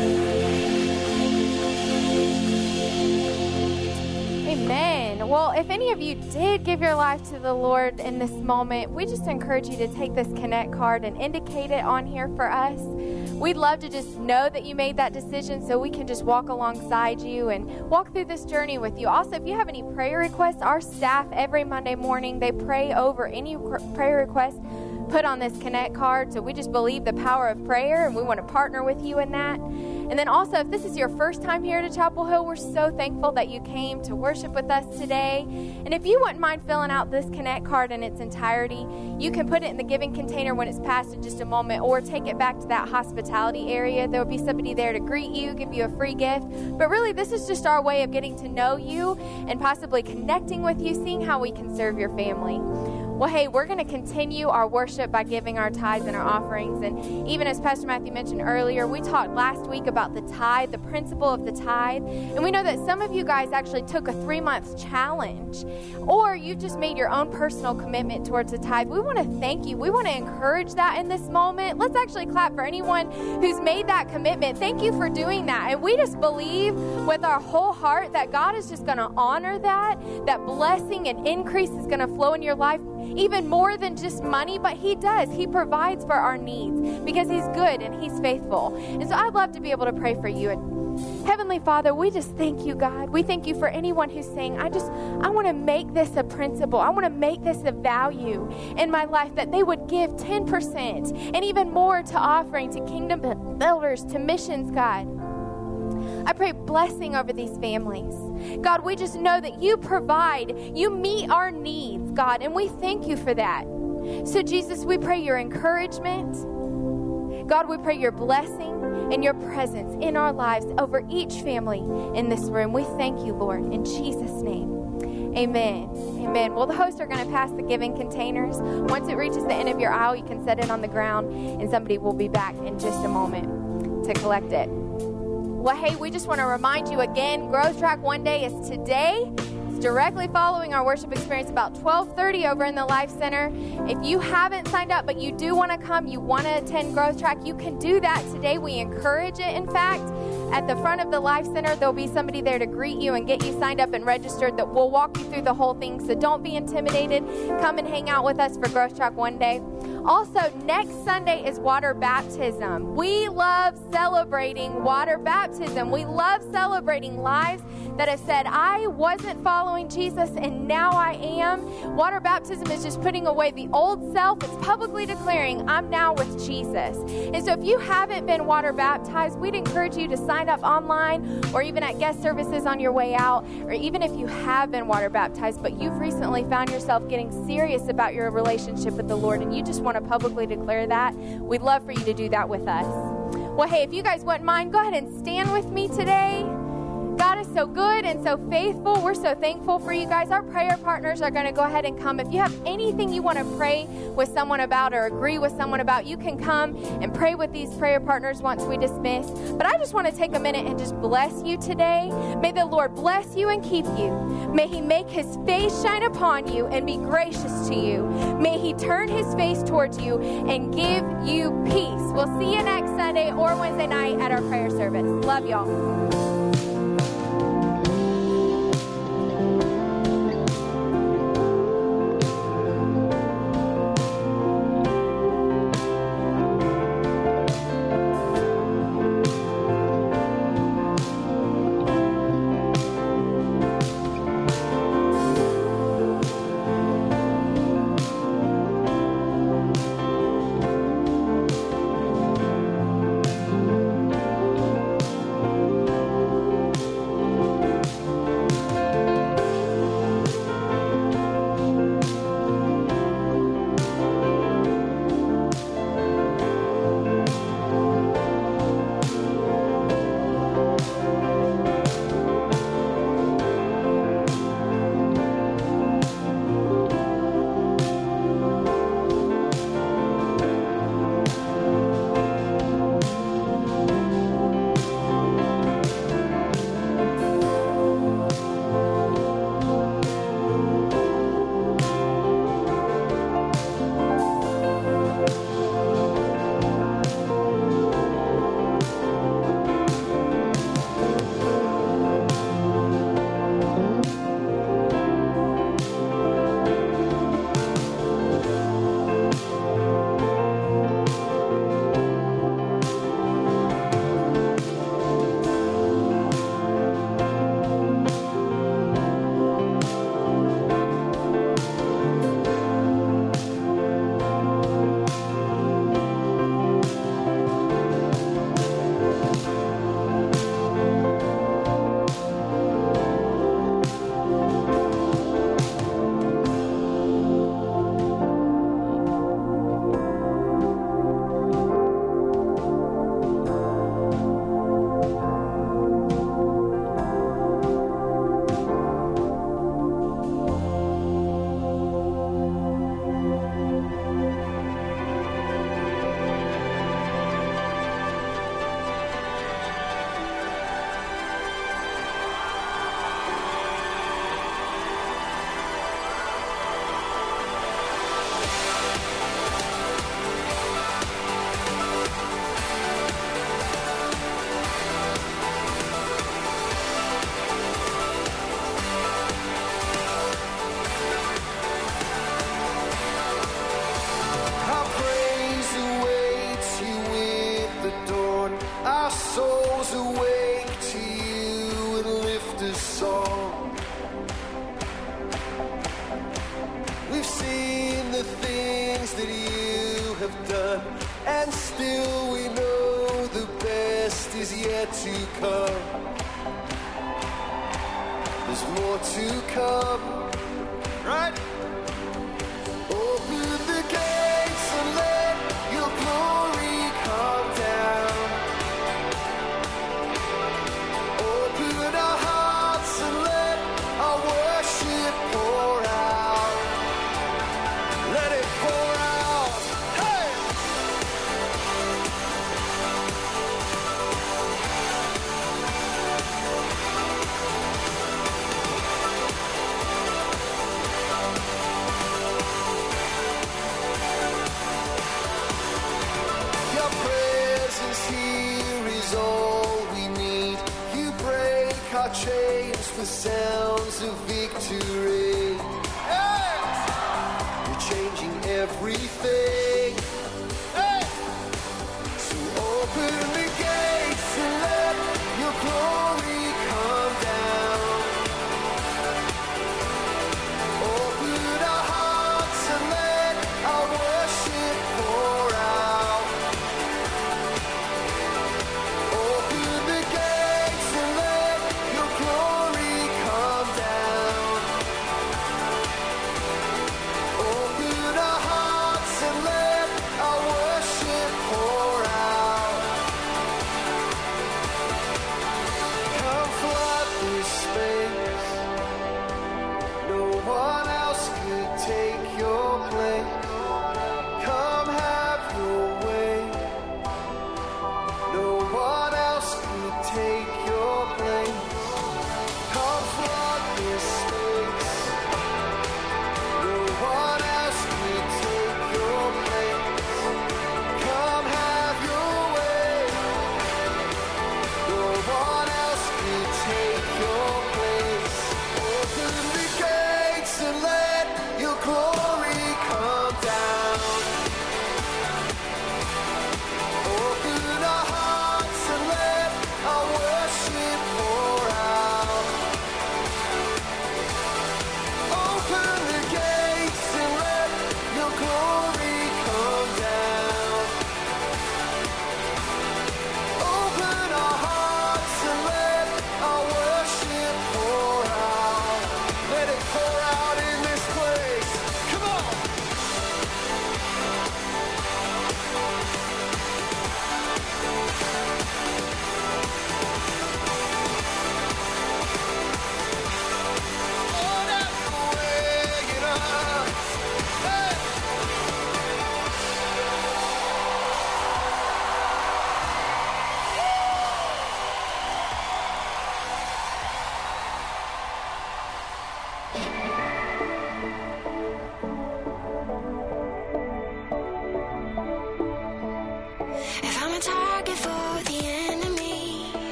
Amen. Well, if any of you did give your life to the Lord in this moment, we just encourage you to take this Connect card and indicate it on here for us. We'd love to just know that you made that decision so we can just walk alongside you and walk through this journey with you. Also, if you have any prayer requests, our staff every Monday morning, they pray over any prayer request put on this Connect card. So we just believe the power of prayer and we want to partner with you in that. And then also, if this is your first time here to Chapel Hill, we're so thankful that you came to worship with us today. And if you wouldn't mind filling out this Connect card in its entirety, you can put it in the giving container when it's passed in just a moment, or take it back to that hospitality area. There will be somebody there to greet you, give you a free gift. But really, this is just our way of getting to know you and possibly connecting with you, seeing how we can serve your family. Well, hey, we're going to continue our worship by giving our tithes and our offerings. And even as Pastor Matthew mentioned earlier, we talked last week about the tithe, the principle of the tithe. And we know that some of you guys actually took a three-month challenge, or you just made your own personal commitment towards the tithe. We want to thank you. We want to encourage that in this moment. Let's actually clap for anyone who's made that commitment. Thank you for doing that. And we just believe with our whole heart that God is just going to honor that, that blessing and increase is going to flow in your life. Even more than just money, but he does. He provides for our needs because he's good and he's faithful. And so I'd love to be able to pray for you. And Heavenly Father, we just thank you, God. We thank you for anyone who's saying, I just, I want to make this a principle. I want to make this a value in my life, that they would give ten percent and even more to offering, to kingdom builders, to missions, God. I pray blessing over these families. God, we just know that you provide, you meet our needs, God, and we thank you for that. So, Jesus, we pray your encouragement. God, we pray your blessing and your presence in our lives over each family in this room. We thank you, Lord, in Jesus' name. Amen. Amen. Well, the hosts are going to pass the giving containers. Once it reaches the end of your aisle, you can set it on the ground, and somebody will be back in just a moment to collect it. Well, hey, we just want to remind you again, Growth Track One Day is today. It's directly following our worship experience about twelve thirty over in the Life Center. If you haven't signed up, but you do want to come, you want to attend Growth Track, you can do that today. We encourage it, in fact. At the front of the Life Center, there'll be somebody there to greet you and get you signed up and registered that will walk you through the whole thing. So don't be intimidated. Come and hang out with us for Growth Track One Day. Also, next Sunday is water baptism. We love celebrating water baptism. We love celebrating lives that have said, I wasn't following Jesus and now I am. Water baptism is just putting away the old self. It's publicly declaring, I'm now with Jesus. And so if you haven't been water baptized, we'd encourage you to sign up online or even at guest services on your way out, or even if you have been water baptized, but you've recently found yourself getting serious about your relationship with the Lord and you just want to publicly declare that, we'd love for you to do that with us. Well, hey, if you guys wouldn't mind, go ahead and stand with me today. God is so good and so faithful. We're so thankful for you guys. Our prayer partners are going to go ahead and come. If you have anything you want to pray with someone about or agree with someone about, you can come and pray with these prayer partners once we dismiss. But I just want to take a minute and just bless you today. May the Lord bless you and keep you. May He make His face shine upon you and be gracious to you. May He turn His face towards you and give you peace. We'll see you next Sunday or Wednesday night at our prayer service. Love y'all. Chains with sounds of victory. Hey! You're changing everything.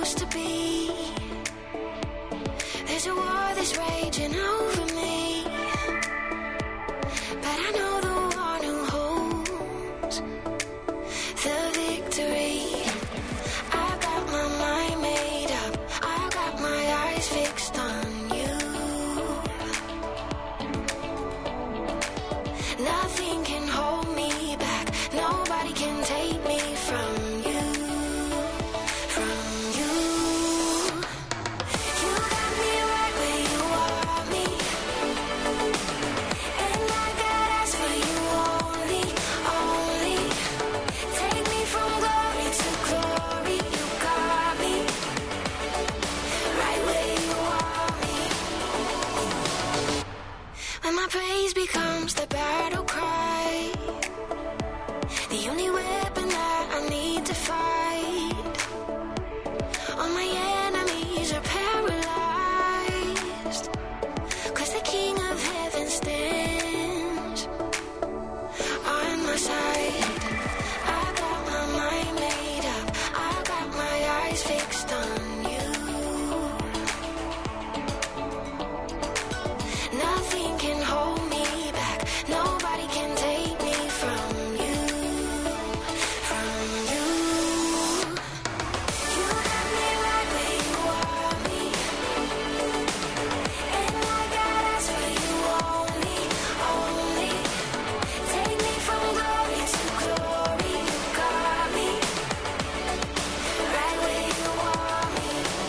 supposed to be. There's a war that's raging over me, but I know the one who holds the victory. I got my mind made up, I got my eyes fixed on you. Nothing can hold me back, nobody can take me from you, from you. You got me right where you want me, and I got eyes for you only, only. Take me from glory to glory, you got me right where you want me. When my praise becomes the battle cry, the only weapon that I need to fight, all my enemies are paralyzed, 'cause the King of Heaven stands on my side. I got my mind made up, I got my eyes fixed on you. Nothing can hold me back, nobody can take me from you, from you. You got me right where you want me, and I got eyes for you only, only. Take me from glory to glory, you got me right where you want me.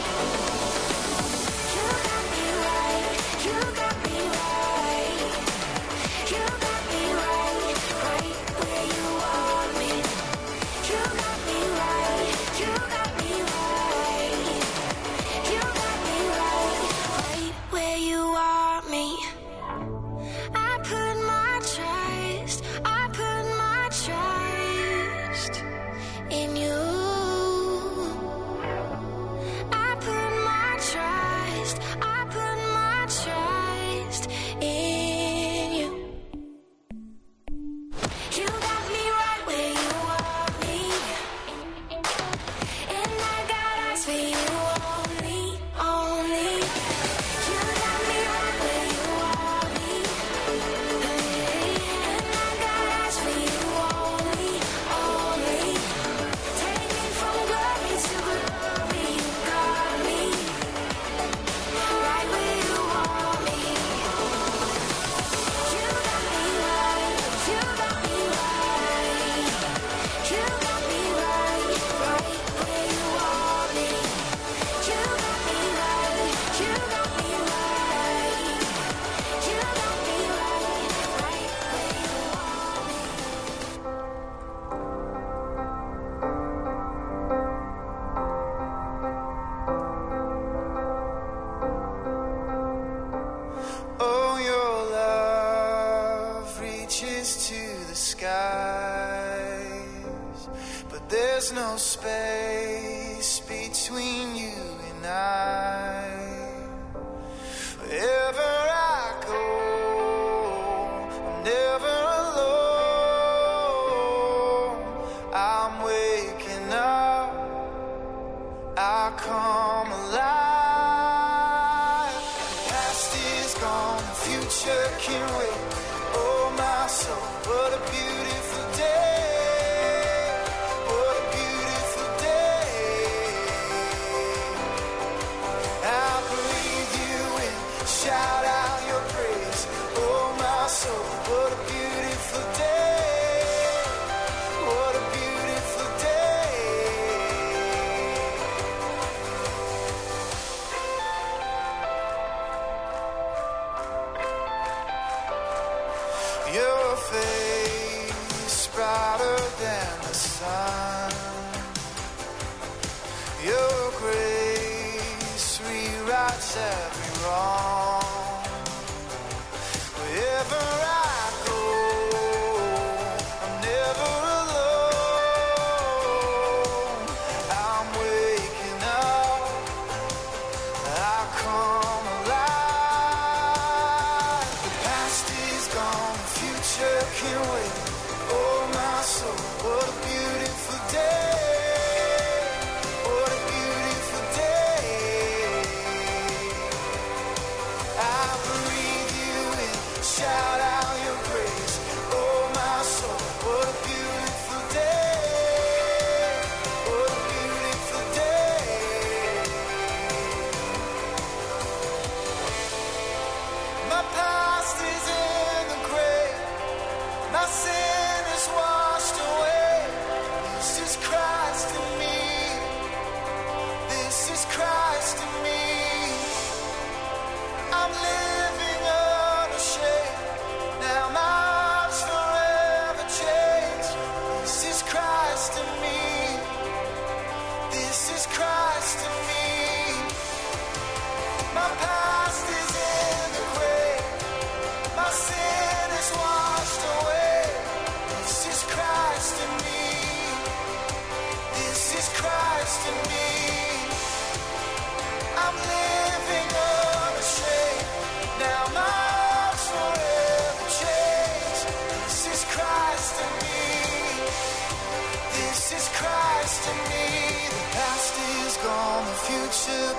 You got me right, you got me right, you got me right, right where you want me. You got me right, you got me right, you got me right, right where you want me. I put my trust, I put my trust in you. I put my trust, I put my trust in you. You got me right where you want me, and I got eyes for you only, only. You got me right where you want me, and I got eyes for you only, only. Take me from glory to glory, you got me right where you want me. You got me right, you got me right, you got me right, right where you want me. You got me right, you got me right, you got me right, right where you want me. Oh, your love reaches to the skies, but there's no space between you and I. Wherever I go, I'm never alone. I'm waking up, I come alive. The past is gone, the future can wait. Oh, my soul, what a beautiful day. What a beautiful day. I breathe you in, shout out your praise. Oh, my soul, what a beautiful day. What a beautiful day. Your face brighter than the sun. Your grace rewrites every wrong. Wherever I go, I'm never alone. I'm waking up, I come alive. The past is gone, the future can wait. Oh, my soul, what a beautiful day. What a beautiful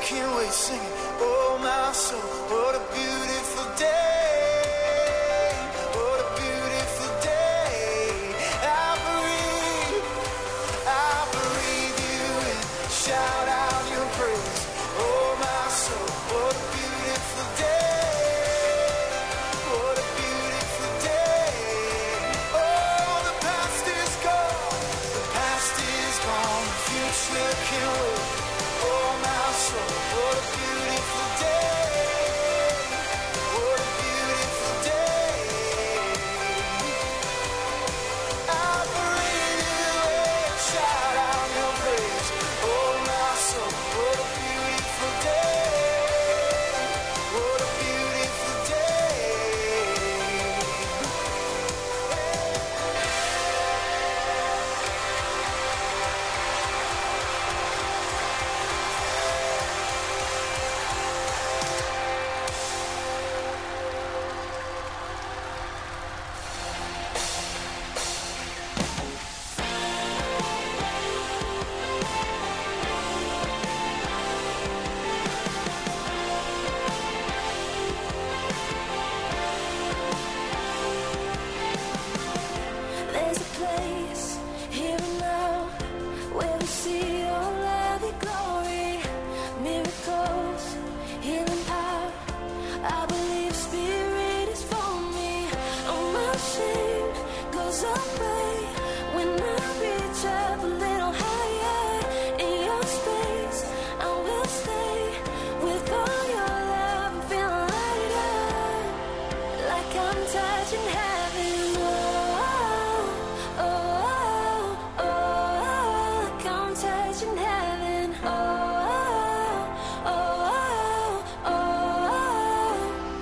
can't wait singing. Oh, my soul, what a beautiful day. What a beautiful day. I breathe, I breathe you in. Shout out your praise. Oh, my soul, what a beautiful day. What a beautiful day. Oh, the past is gone. The past is gone. The future can wait. Oh, my soul, what a beautiful day. What a beautiful day. I breathe you in. Shout out your praise. Oh, my soul, what a beautiful day. What a beautiful day. There's a place here and now where we see all of your glory, miracles, healing power. I believe Spirit is for me. All my shame goes away when I reach up a little higher. In your space, I will stay with all your love and feel lighter, like I'm touching heaven. Oh, oh, oh, oh, like I'm touching heaven. Oh, oh, oh, oh, oh.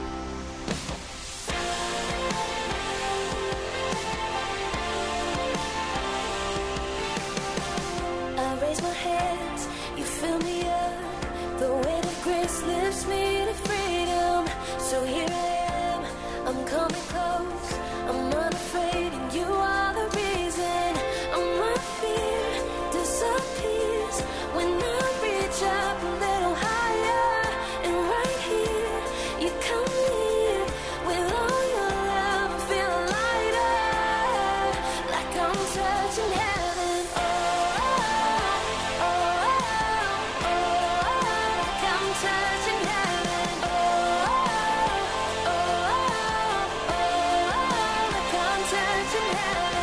I raise my hands, you fill me up. The weight of grace lifts me to freedom. So here I am, I'm coming close. I'm unafraid, and you are the reason. All my fear disappears when I reach up a little higher. And right here, you come near with all your love. I feel lighter, like I'm touching heaven. Oh, oh, oh, oh, like I'm touching heaven. Oh, oh, oh, oh, like I'm touching heaven.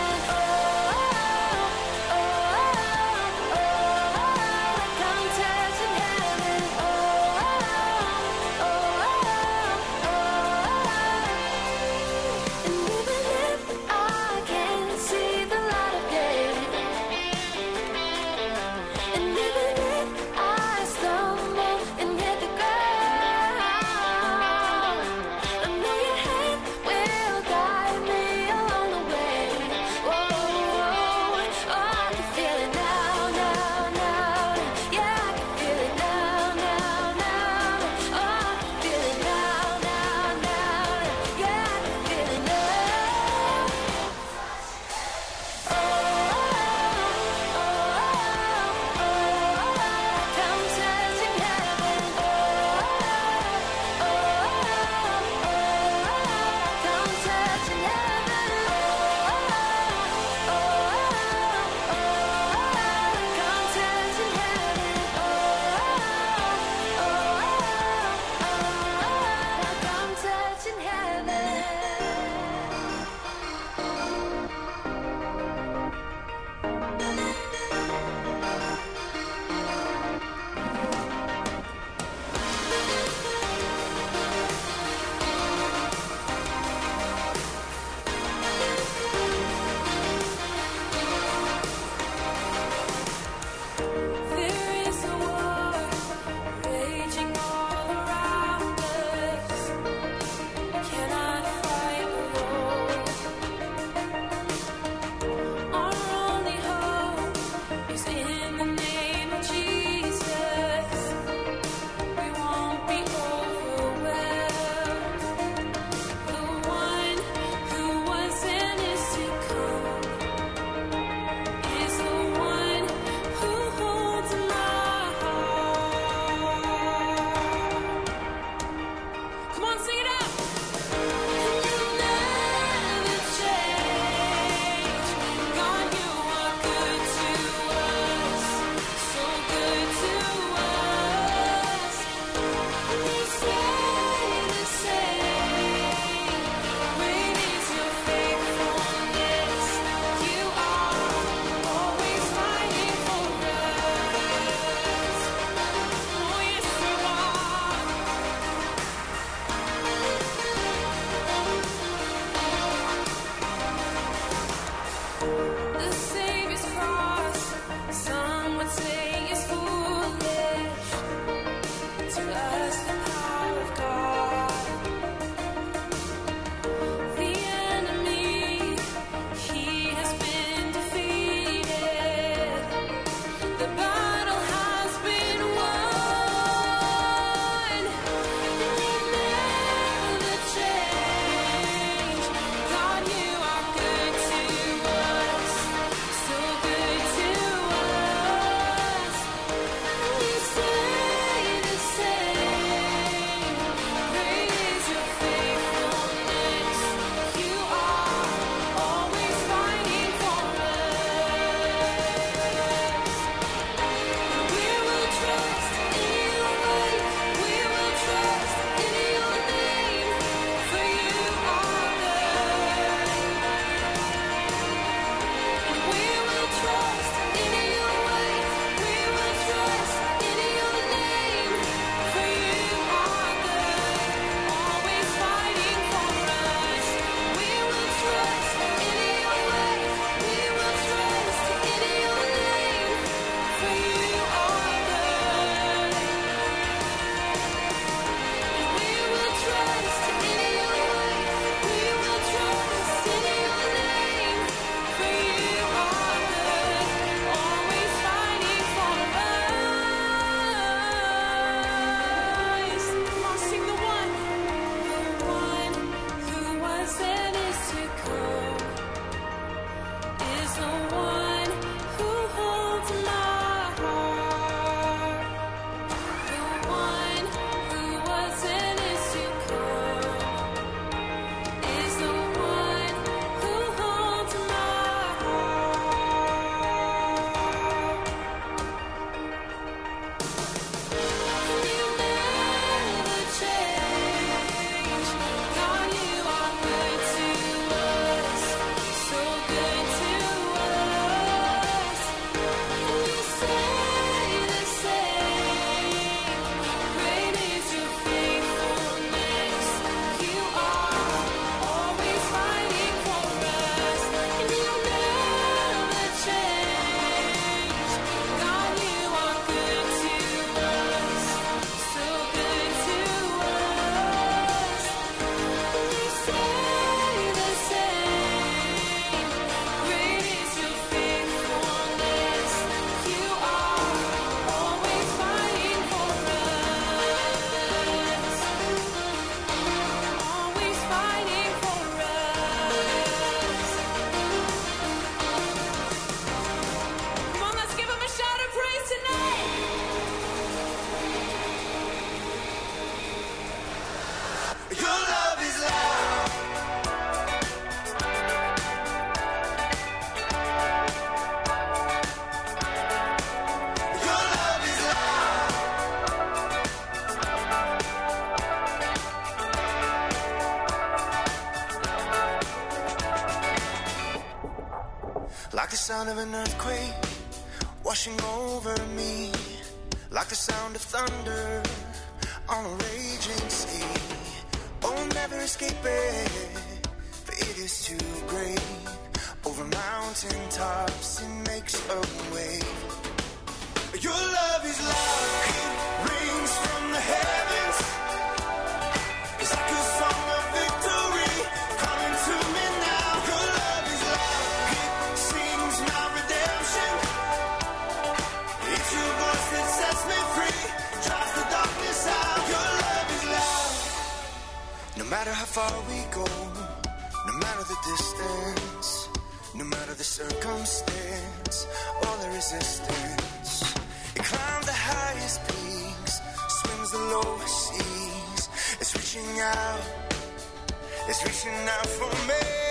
the sound of an earthquake washing over me, like the sound of thunder on a raging sea. Oh, never escape it, for it is too great. Over mountain tops, it makes a way. Your love is loud, it rings from the heavens. It's like a song of victory coming to me now. Your love is loud, it sings my redemption. It's your voice that sets me free, drives the darkness out. Your love is loud. No matter how far we go, no matter the distance, no matter the circumstance or the resistance, it climbs the highest peaks, swims the lowest seas. It's reaching out, it's reaching out for me.